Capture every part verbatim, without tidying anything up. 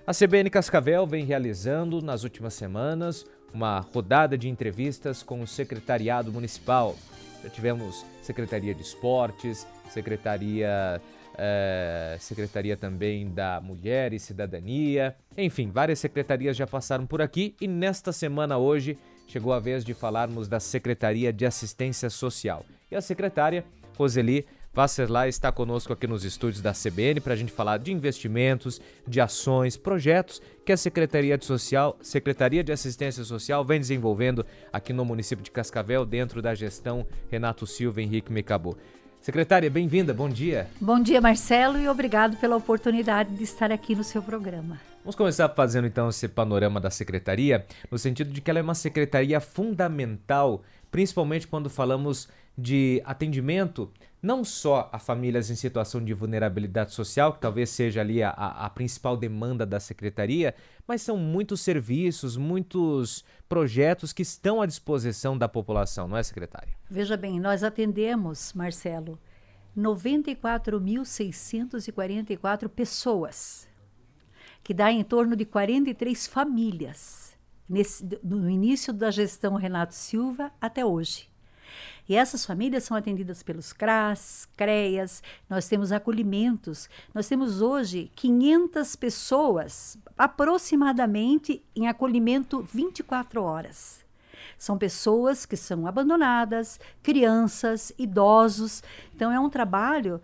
A C B N Cascavel vem realizando, nas últimas semanas, uma rodada de entrevistas com o secretariado municipal. Já tivemos Secretaria de Esportes, Secretaria, eh, Secretaria também da Mulher e Cidadania, enfim, várias secretarias já passaram por aqui e nesta semana hoje chegou a vez de falarmos da Secretaria de Assistência Social. E a secretária, Roseli Wasserley, está conosco aqui nos estúdios da C B N para a gente falar de investimentos, de ações, projetos que a Secretaria de, Social, Secretaria de Assistência Social vem desenvolvendo aqui no município de Cascavel, dentro da gestão Renato Silva Henrique Mecabô. Secretária, bem-vinda, bom dia. Bom dia, Marcelo, e obrigado pela oportunidade de estar aqui no seu programa. Vamos começar fazendo então esse panorama da secretaria, no sentido de que ela é uma secretaria fundamental, principalmente quando falamos de atendimento, não só a famílias em situação de vulnerabilidade social, que talvez seja ali a, a principal demanda da secretaria, mas são muitos serviços, muitos projetos que estão à disposição da população, não é, secretária? Veja bem, nós atendemos, Marcelo, noventa e quatro mil seiscentos e quarenta e quatro pessoas, que dá em torno de quarenta e três famílias, nesse, no início da gestão Renato Silva até hoje. E essas famílias são atendidas pelos C R A S, C R E A S, nós temos acolhimentos, nós temos hoje quinhentas pessoas aproximadamente em acolhimento vinte e quatro horas. São pessoas que são abandonadas, crianças, idosos, então é um trabalho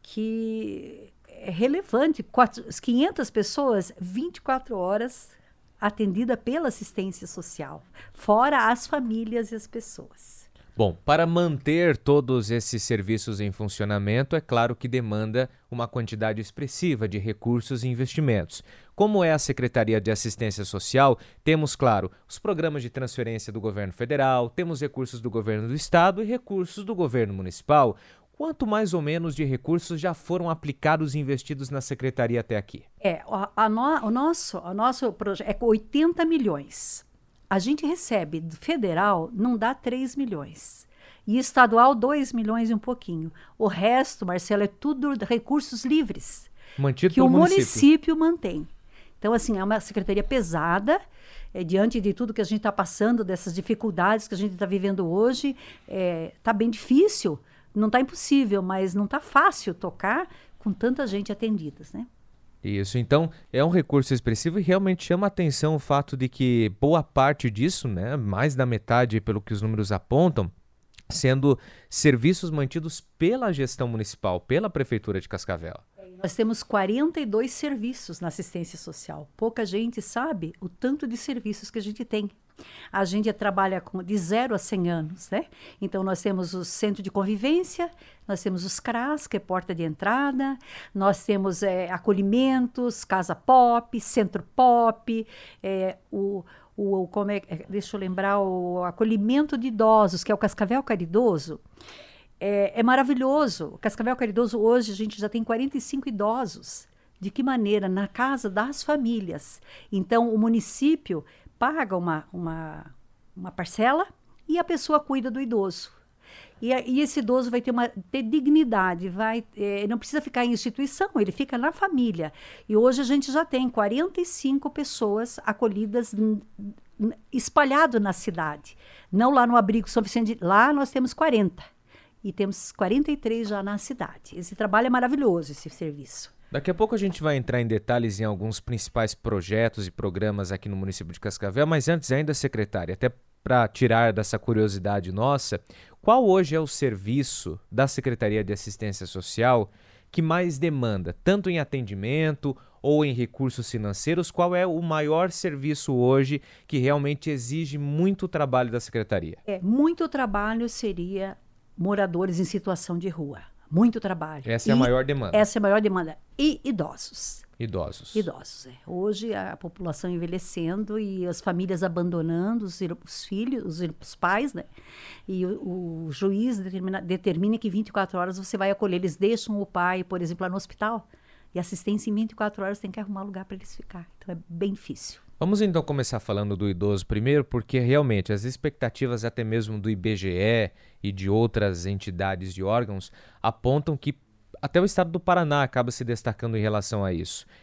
que é relevante, quinhentas pessoas, vinte e quatro horas atendida pela assistência social, fora as famílias e as pessoas. Bom, para manter todos esses serviços em funcionamento, é claro que demanda uma quantidade expressiva de recursos e investimentos. Como é a Secretaria de Assistência Social, temos, claro, os programas de transferência do governo federal, temos recursos do governo do estado e recursos do governo municipal. Quanto mais ou menos de recursos já foram aplicados e investidos na Secretaria até aqui? É, a, a no, o nosso, o nosso projeto é oitenta milhões. A gente recebe do federal, não dá três milhões. E estadual, dois milhões e um pouquinho. O resto, Marcelo, é tudo recursos livres. Mantido que pelo o município. município mantém. Então, assim, é uma secretaria pesada, é, diante de tudo que a gente está passando, dessas dificuldades que a gente está vivendo hoje, está é, bem difícil. Não está impossível, mas não está fácil tocar com tanta gente atendida, né? Isso, então é um recurso expressivo e realmente chama a atenção o fato de que boa parte disso, né, mais da metade pelo que os números apontam, sendo serviços mantidos pela gestão municipal, pela Prefeitura de Cascavel. Nós temos quarenta e dois serviços na assistência social. Pouca gente sabe o tanto de serviços que a gente tem. A gente trabalha com, de zero a cem anos, né? Então, nós temos o centro de convivência, nós temos os C R A S, que é porta de entrada, nós temos é, acolhimentos, casa pop, centro pop, é, o, o, como é, deixa eu lembrar, o acolhimento de idosos, que é o Cascavel Caridoso. É, é maravilhoso. O Cascavel Caridoso, hoje, a gente já tem quarenta e cinco idosos. De que maneira? Na casa das famílias. Então, o município paga uma, uma, uma parcela e a pessoa cuida do idoso. E, e esse idoso vai ter, uma, ter dignidade, vai, é, não precisa ficar em instituição, ele fica na família. E hoje a gente já tem quarenta e cinco pessoas acolhidas n, n, espalhado na cidade. Não lá no abrigo São Vicente, lá nós temos quarenta. E temos quarenta e três já na cidade. Esse trabalho é maravilhoso, esse serviço. Daqui a pouco a gente vai entrar em detalhes em alguns principais projetos e programas aqui no município de Cascavel, mas antes ainda, secretária, até para tirar dessa curiosidade nossa, qual hoje é o serviço da Secretaria de Assistência Social que mais demanda, tanto em atendimento ou em recursos financeiros? Qual é o maior serviço hoje que realmente exige muito trabalho da Secretaria? É, muito trabalho seria moradores em situação de rua. Muito trabalho. Essa é a maior demanda. Essa é a maior demanda. E idosos. Idosos. Idosos, é. Hoje a população envelhecendo e as famílias abandonando os, os filhos, os, os pais, né? E o, o juiz determina, determina que vinte e quatro horas você vai acolher. Eles deixam o pai, por exemplo, lá no hospital. E assistência em vinte e quatro horas tem que arrumar lugar para eles ficar. Então é bem difícil. Vamos então começar falando do idoso primeiro, porque realmente as expectativas até mesmo do I B G E e de outras entidades de órgãos apontam que até o estado do Paraná acaba se destacando em relação a isso,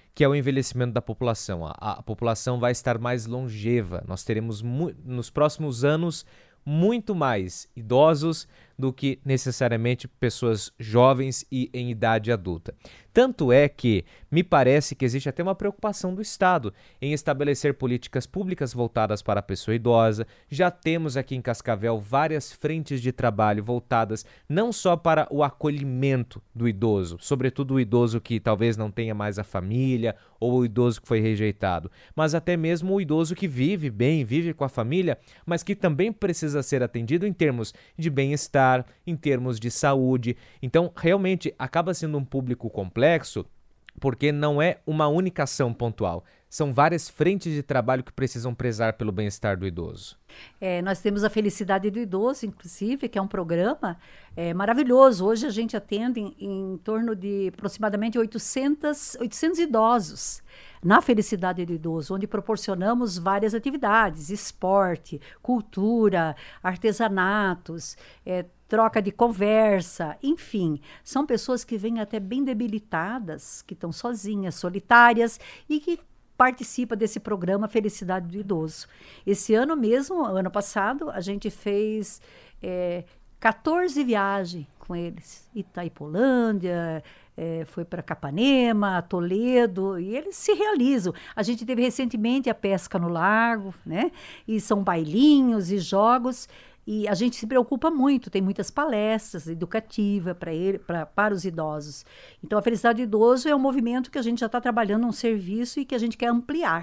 que é o envelhecimento da população. A, a população vai estar mais longeva. Nós teremos nos próximos anos muito mais idosos do que necessariamente pessoas jovens e em idade adulta. Tanto é que me parece que existe até uma preocupação do Estado em estabelecer políticas públicas voltadas para a pessoa idosa. Já temos aqui em Cascavel várias frentes de trabalho voltadas não só para o acolhimento do idoso, sobretudo o idoso que talvez não tenha mais a família ou o idoso que foi rejeitado, mas até mesmo o idoso que vive bem, vive com a família, mas que também precisa ser atendido em termos de bem-estar, em termos de saúde. Então, realmente, acaba sendo um público complexo, porque não é uma única ação pontual. São várias frentes de trabalho que precisam prezar pelo bem-estar do idoso. É, nós temos a Felicidade do Idoso, inclusive, que é um programa é, maravilhoso. Hoje a gente atende em, em torno de aproximadamente oitocentos, oitocentos idosos na Felicidade do Idoso, onde proporcionamos várias atividades, esporte, cultura, artesanatos, é, troca de conversa, enfim. São pessoas que vêm até bem debilitadas, que estão sozinhas, solitárias e que participa desse programa Felicidade do Idoso. Esse ano mesmo, ano passado, a gente fez é, quatorze viagens com eles. Itaipolândia, é, foi para Capanema, Toledo, e eles se realizam. A gente teve recentemente a pesca no lago, né? E são bailinhos e jogos. E a gente se preocupa muito, tem muitas palestras educativas para ele, pra, para os idosos. Então, a Felicidade do Idoso é um movimento que a gente já está trabalhando um serviço e que a gente quer ampliar.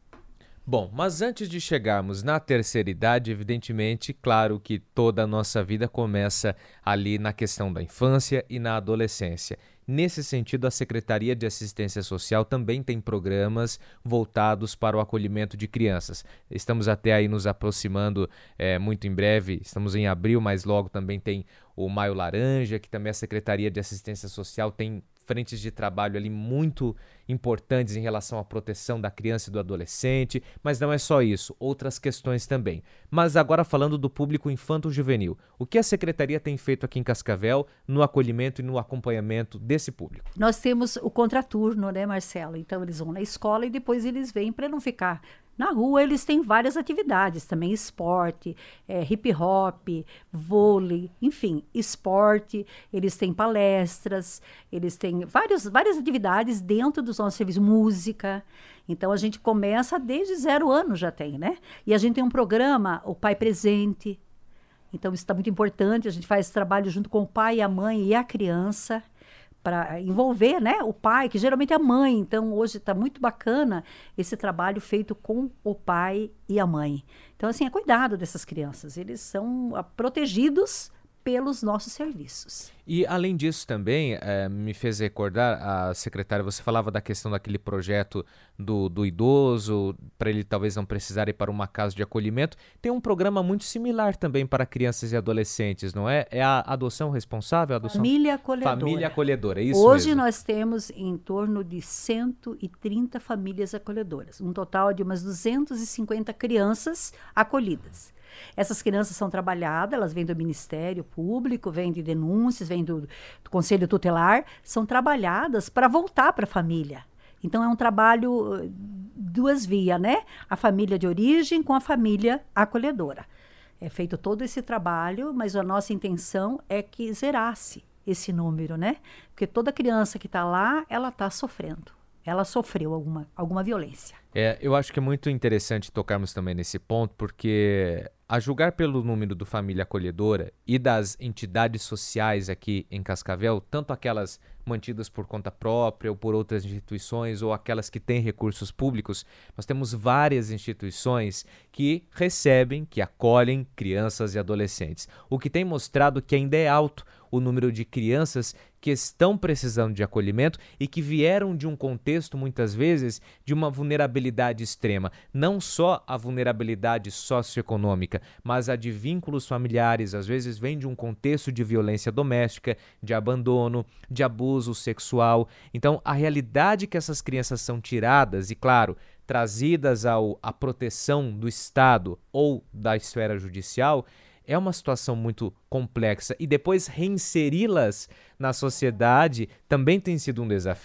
Bom, mas antes de chegarmos na terceira idade, evidentemente, claro que toda a nossa vida começa ali na questão da infância e na adolescência. Nesse sentido, a Secretaria de Assistência Social também tem programas voltados para o acolhimento de crianças. Estamos até aí nos aproximando é, muito em breve, estamos em abril, mas logo também tem o Maio Laranja, que também a Secretaria de Assistência Social tem frentes de trabalho ali muito importantes em relação à proteção da criança e do adolescente, mas não é só isso, outras questões também. Mas agora falando do público infanto-juvenil, o que a Secretaria tem feito aqui em Cascavel no acolhimento e no acompanhamento desse público? Nós temos o contraturno, né, Marcelo? Então eles vão na escola e depois eles vêm para não ficar na rua. Eles têm várias atividades também, esporte, é, hip hop, vôlei, enfim, esporte, eles têm palestras, eles têm vários, várias atividades dentro dos nossos serviços, música. Então a gente começa desde zero anos já tem, né? E a gente tem um programa, o Pai Presente. Então isso está muito importante, a gente faz esse trabalho junto com o pai, a mãe e a criança, para envolver, né, o pai, que geralmente é a mãe. Então, hoje está muito bacana esse trabalho feito com o pai e a mãe. Então, assim, é cuidado dessas crianças. Eles são ah, protegidos pelos nossos serviços. E, além disso, também, é, me fez recordar, a secretária, você falava da questão daquele projeto do, do idoso, para ele talvez não precisar ir para uma casa de acolhimento. Tem um programa muito similar também para crianças e adolescentes, não é? É a adoção responsável? A adoção... Família acolhedora. Família acolhedora, é isso Hoje mesmo. nós temos em torno de cento e trinta famílias acolhedoras, um total de umas duzentas e cinquenta crianças acolhidas. Essas crianças são trabalhadas, elas vêm do Ministério Público, vêm de denúncias, vêm do, do Conselho Tutelar, são trabalhadas para voltar para a família. Então, é um trabalho duas vias, né? A família de origem com a família acolhedora. É feito todo esse trabalho, mas a nossa intenção é que zerasse esse número, né? Porque toda criança que está lá, ela está sofrendo. Ela sofreu alguma, alguma violência. É, eu acho que é muito interessante tocarmos também nesse ponto, porque a julgar pelo número do Família Acolhedora e das entidades sociais aqui em Cascavel, tanto aquelas mantidas por conta própria ou por outras instituições ou aquelas que têm recursos públicos, nós temos várias instituições que recebem, que acolhem crianças e adolescentes, o que tem mostrado que ainda é alto o número de crianças que estão precisando de acolhimento e que vieram de um contexto, muitas vezes, de uma vulnerabilidade extrema. Não só a vulnerabilidade socioeconômica, mas a de vínculos familiares, às vezes vem de um contexto de violência doméstica, de abandono, de abuso sexual. Então, a realidade que essas crianças são tiradas e, claro, trazidas ao, à proteção do Estado ou da esfera judicial, é uma situação muito complexa e depois reinseri-las na sociedade também tem sido um desafio.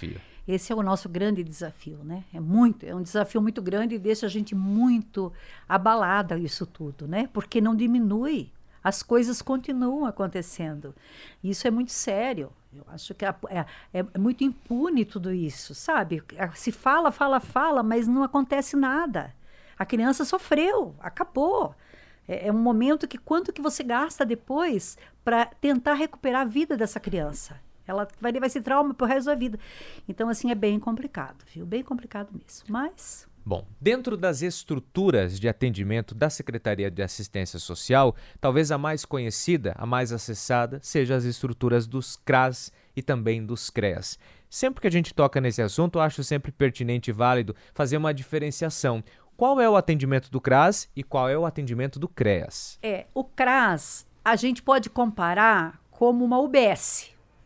Esse é o nosso grande desafio, né? É muito, é um desafio muito grande e deixa a gente muito abalada isso tudo, né? Porque não diminui, as coisas continuam acontecendo. Isso é muito sério. Eu acho que é, é, é muito impune tudo isso, sabe? Se fala, fala, fala, mas não acontece nada. A criança sofreu, acabou. É, é um momento que quanto que você gasta depois para tentar recuperar a vida dessa criança? Ela vai levar esse trauma pro resto da vida. Então, assim, é bem complicado, viu? Bem complicado mesmo. Mas... Bom, dentro das estruturas de atendimento da Secretaria de Assistência Social, talvez a mais conhecida, a mais acessada, seja as estruturas dos C R A S e também dos C R E A S. Sempre que a gente toca nesse assunto, eu acho sempre pertinente e válido fazer uma diferenciação. Qual é o atendimento do C R A S e qual é o atendimento do C R E A S? É, o C R A S, a gente pode comparar como uma U B S.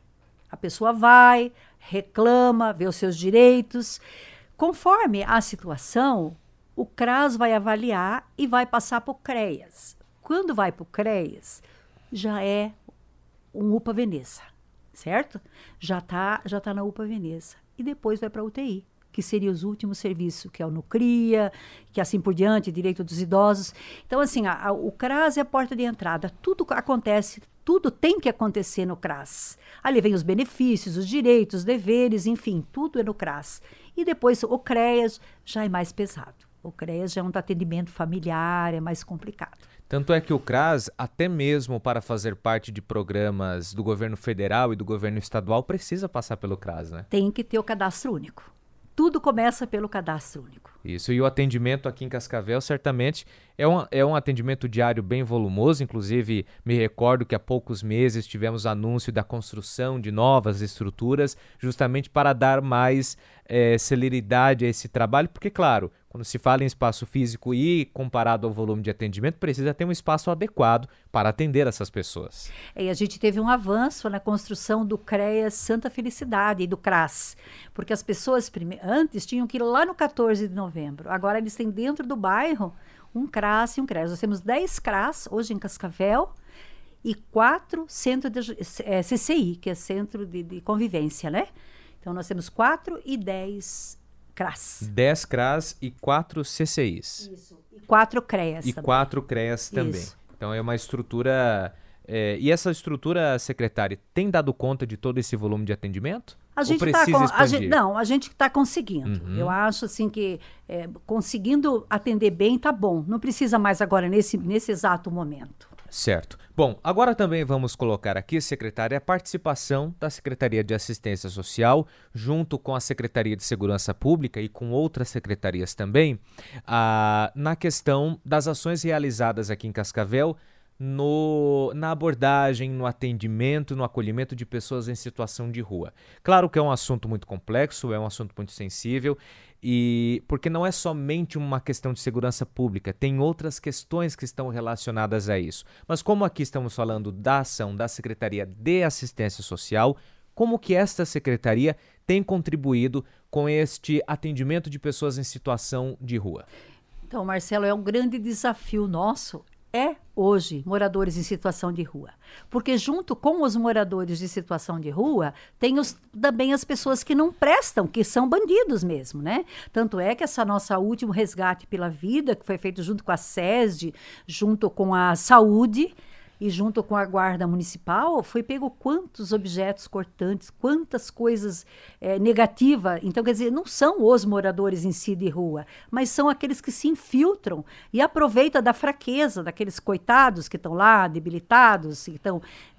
A pessoa vai, reclama, vê os seus direitos. Conforme a situação, o C R A S vai avaliar e vai passar para o C R E A S. Quando vai para o C R E A S, já é um U P A Veneza, certo? Já está já tá na U P A Veneza. E depois vai para a U T I, que seria os últimos serviços, que é o Nucria, que assim por diante, direito dos idosos. Então, assim, a, a, o C R A S é a porta de entrada. Tudo acontece, tudo tem que acontecer no C R A S. Ali vem os benefícios, os direitos, os deveres, enfim, tudo é no C R A S. E depois o C R E A S já é mais pesado. O C R E A S já é um atendimento familiar, é mais complicado. Tanto é que o C R A S, até mesmo para fazer parte de programas do governo federal e do governo estadual, precisa passar pelo C R A S, né? Tem que ter o cadastro único. Tudo começa pelo cadastro único. Isso, e o atendimento aqui em Cascavel certamente é um, é um atendimento diário bem volumoso. Inclusive, me recordo que há poucos meses tivemos anúncio da construção de novas estruturas, justamente para dar mais é, celeridade a esse trabalho, porque, claro, quando se fala em espaço físico e comparado ao volume de atendimento, precisa ter um espaço adequado para atender essas pessoas. E a gente teve um avanço na construção do C R E A S Santa Felicidade e do C R A S, porque as pessoas prime- antes tinham que ir lá no quatorze de novembro, agora eles têm dentro do bairro um C R A S e um C R E A S. Nós temos dez C R A S hoje em Cascavel e quatro centros de é, C C I, que é Centro de, de Convivência, né? Então nós temos quatro e dez C R A S. dez C R A S e quatro C C Is. Isso. E quatro C R E A S E também. quatro C R E A S também. Isso. Então é uma estrutura... É, e essa estrutura, secretária, tem dado conta de todo esse volume de atendimento? A gente Ou precisa tá com, a expandir? gente, não, a gente está conseguindo. Uhum. Eu acho assim que é, conseguindo atender bem tá bom. Não precisa mais agora nesse, nesse exato momento. Certo. Bom, agora também vamos colocar aqui, secretária, a participação da Secretaria de Assistência Social, junto com a Secretaria de Segurança Pública e com outras secretarias também, ah, na questão das ações realizadas aqui em Cascavel, No, na abordagem, no atendimento, no acolhimento de pessoas em situação de rua. Claro que é um assunto muito complexo, é um assunto muito sensível, e porque não é somente uma questão de segurança pública, tem outras questões que estão relacionadas a isso. Mas como aqui estamos falando da ação da Secretaria de Assistência Social, como que esta secretaria tem contribuído com este atendimento de pessoas em situação de rua? Então, Marcelo, é um grande desafio nosso. É, hoje, moradores em situação de rua. Porque junto com os moradores de situação de rua, tem os, também as pessoas que não prestam, que são bandidos mesmo, né? Tanto é que essa nossa último resgate pela vida, que foi feito junto com a SESD, junto com a saúde e junto com a guarda municipal, foi pego quantos objetos cortantes, quantas coisas é, negativas. Então, quer dizer, não são os moradores em si de rua, mas são aqueles que se infiltram e aproveitam da fraqueza daqueles coitados que estão lá, debilitados, que estão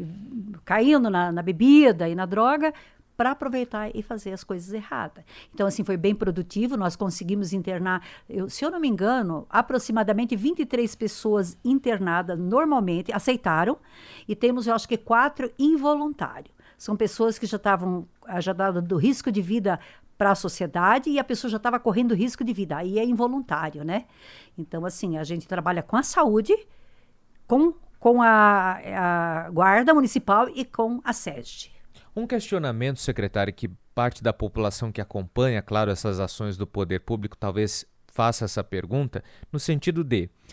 caindo na, na bebida e na droga, para aproveitar e fazer as coisas erradas. Então, assim, foi bem produtivo, nós conseguimos internar, eu, se eu não me engano, aproximadamente vinte e três pessoas internadas normalmente, aceitaram, e temos, eu acho que, quatro involuntários. São pessoas que já estavam, já davam do risco de vida para a sociedade e a pessoa já estava correndo risco de vida, aí é involuntário, né? Então, assim, a gente trabalha com a saúde, com, com a, a guarda municipal e com a SESD. Um questionamento, secretário, que parte da população que acompanha, claro, essas ações do poder público talvez faça essa pergunta, no sentido de,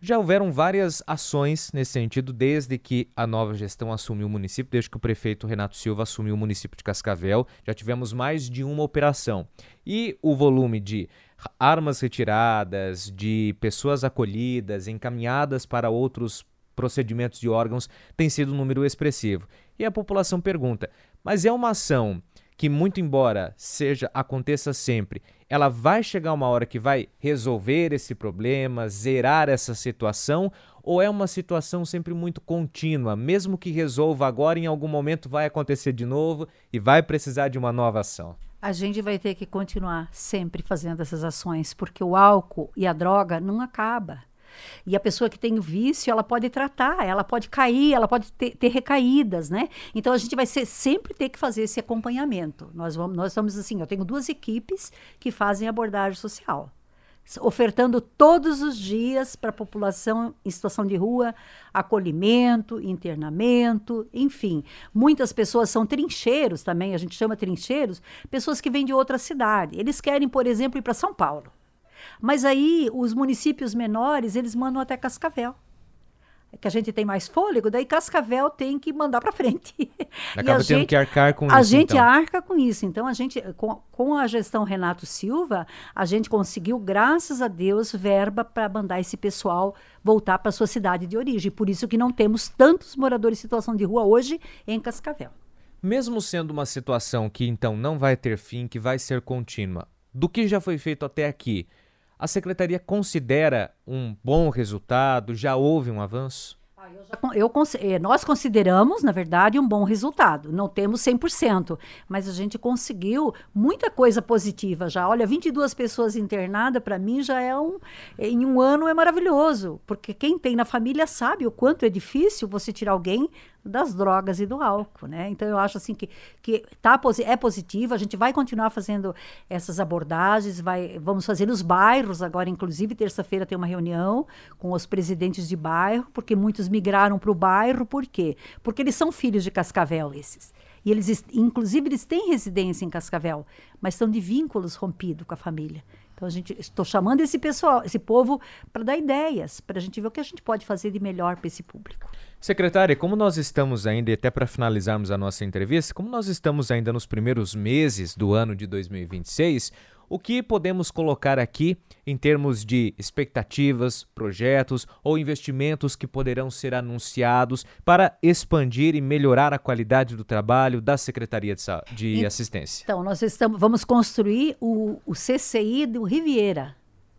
Já houveram várias ações nesse sentido desde que a nova gestão assumiu o município, desde que o prefeito Renato Silva assumiu o município de Cascavel. Já tivemos mais de uma operação. E o volume de armas retiradas, de pessoas acolhidas, encaminhadas para outros procedimentos de órgãos, tem sido um número expressivo. E a população pergunta, mas é uma ação que, muito embora seja aconteça sempre, ela vai chegar uma hora que vai resolver esse problema, zerar essa situação, ou é uma situação sempre muito contínua, mesmo que resolva agora, em algum momento vai acontecer de novo e vai precisar de uma nova ação? A gente vai ter que continuar sempre fazendo essas ações, porque o álcool e a droga não acaba. E a pessoa que tem o vício, ela pode tratar, ela pode cair, ela pode ter, ter recaídas, né? Então, a gente vai ser, sempre ter que fazer esse acompanhamento. Nós vamos, nós estamos assim, eu tenho duas equipes que fazem abordagem social, ofertando todos os dias para a população em situação de rua, acolhimento, internamento, enfim. Muitas pessoas são trincheiros também, a gente chama trincheiros, pessoas que vêm de outra cidade. Eles querem, por exemplo, ir para São Paulo. Mas aí, os municípios menores, eles mandam até Cascavel. Que a gente tem mais fôlego, daí Cascavel tem que mandar para frente. Acaba tendo gente, que arcar com a isso, gente então. arca com isso. Então, a gente, com, com a gestão Renato Silva, a gente conseguiu, graças a Deus, verba para mandar esse pessoal voltar para sua cidade de origem. Por isso que não temos tantos moradores em situação de rua hoje em Cascavel. Mesmo sendo uma situação que, então, não vai ter fim, que vai ser contínua, do que já foi feito até aqui, a Secretaria considera um bom resultado? Já houve um avanço? Ah, eu já, eu, eh, nós consideramos, na verdade, um bom resultado. Não temos cem por cento, mas a gente conseguiu muita coisa positiva já. Olha, vinte e duas pessoas internadas, para mim, já é um... Em um ano é maravilhoso, porque quem tem na família sabe o quanto é difícil você tirar alguém das drogas e do álcool, né? Então, eu acho assim que, que tá, é positivo, a gente vai continuar fazendo essas abordagens, vai, vamos fazer nos bairros agora, inclusive, terça-feira tem uma reunião com os presidentes de bairro, porque muitos migraram para o bairro, por quê? Porque eles são filhos de Cascavel, esses. E eles, inclusive, eles têm residência em Cascavel, mas estão de vínculos rompidos com a família. Então, a gente, estou chamando esse pessoal, esse povo, para dar ideias, para a gente ver o que a gente pode fazer de melhor para esse público. Secretária, como nós estamos ainda, e até para finalizarmos a nossa entrevista, como nós estamos ainda nos primeiros meses do ano de dois mil e vinte e seis, o que podemos colocar aqui em termos de expectativas, projetos ou investimentos que poderão ser anunciados para expandir e melhorar a qualidade do trabalho da Secretaria de, de e, Assistência? Então, nós estamos, vamos construir o, o C C I do Riviera.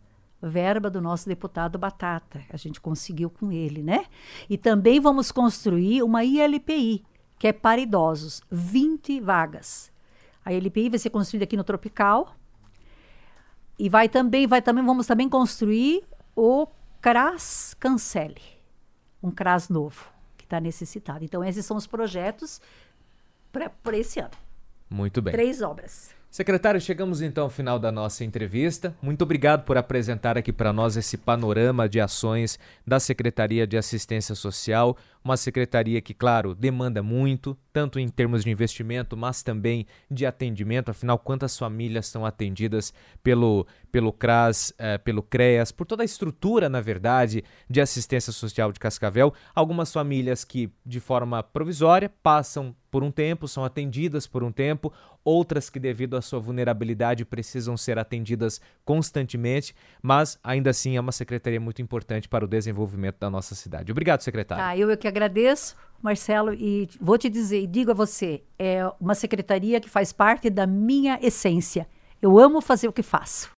Verba do nosso deputado Batata, a gente conseguiu com ele, né? E também vamos construir uma I L P I, que é para idosos, vinte vagas. A I L P I vai ser construída aqui no Tropical e vai também, vai também, vamos também construir o CRAS Cancele, um CRAS novo, que está necessitado. Então, esses são os projetos para esse ano. Muito bem. Três obras. Secretário, chegamos então ao final da nossa entrevista. Muito obrigado por apresentar aqui para nós esse panorama de ações da Secretaria de Assistência Social, uma secretaria que, claro, demanda muito, tanto em termos de investimento, mas também de atendimento. Afinal, quantas famílias são atendidas pelo, pelo CRAS, eh, pelo CREAS, por toda a estrutura, na verdade, de assistência social de Cascavel. Algumas famílias que, de forma provisória, passam por um tempo, são atendidas por um tempo, outras que, devido à sua vulnerabilidade, precisam ser atendidas constantemente, mas ainda assim é uma secretaria muito importante para o desenvolvimento da nossa cidade. Obrigado, secretário. Ah, eu é que agradeço, Marcelo, e vou te dizer, e digo a você, é uma secretaria que faz parte da minha essência. Eu amo fazer o que faço.